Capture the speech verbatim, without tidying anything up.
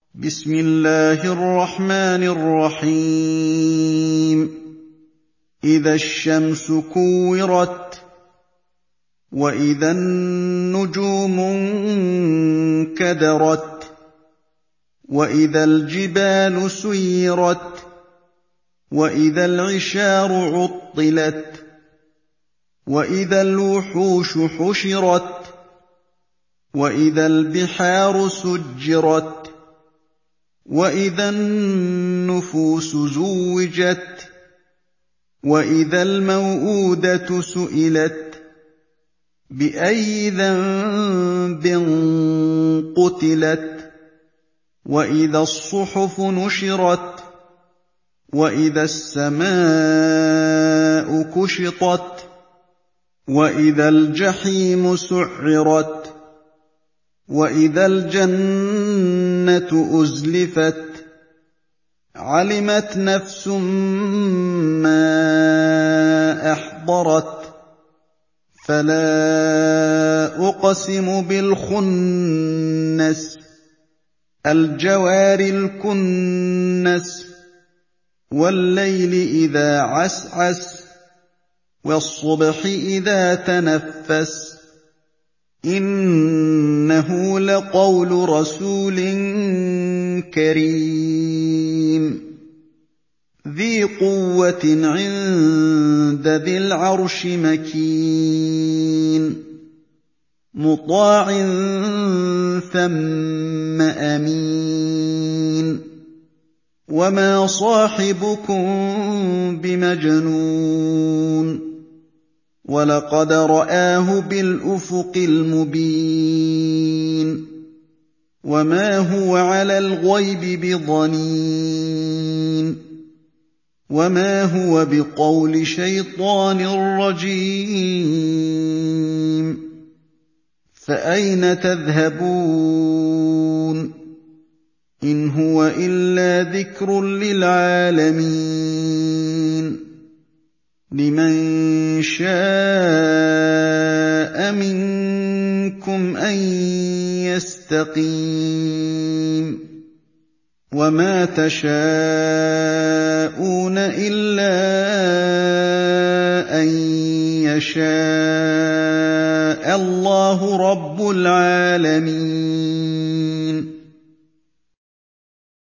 بسم الله الرحمن الرحيم إذا الشمس كورت وإذا النجوم انكدرت وإذا الجبال سيرت وإذا العشار عطلت وإذا الوحوش حشرت وإذا البحار سجرت وإذا النفوس زوجت وإذا الموءودة سئلت بأي ذنب قتلت وإذا الصحف نشرت وإذا السماء كشطت وإذا الجحيم سعرت وإذا الجنة أزلفت علمت نفس ما أحضرت فلا أقسم بالخنس الجوار الكنس والليل إذا عسعس والصبح إذا تنفس إنه لقول رسول كريم ذي قوة عند ذي العرش مكين مطاع ثم أمين وما صاحبكم بمجنون ولقد رآه بالأفق المبين وما هو على الغيب بضنين وما هو بقول شيطان رجيم فأين تذهبون إن هو إلا ذكر للعالمين لمن شاء منكم أن يستقيم وما تشاءون إلا أن يشاء الله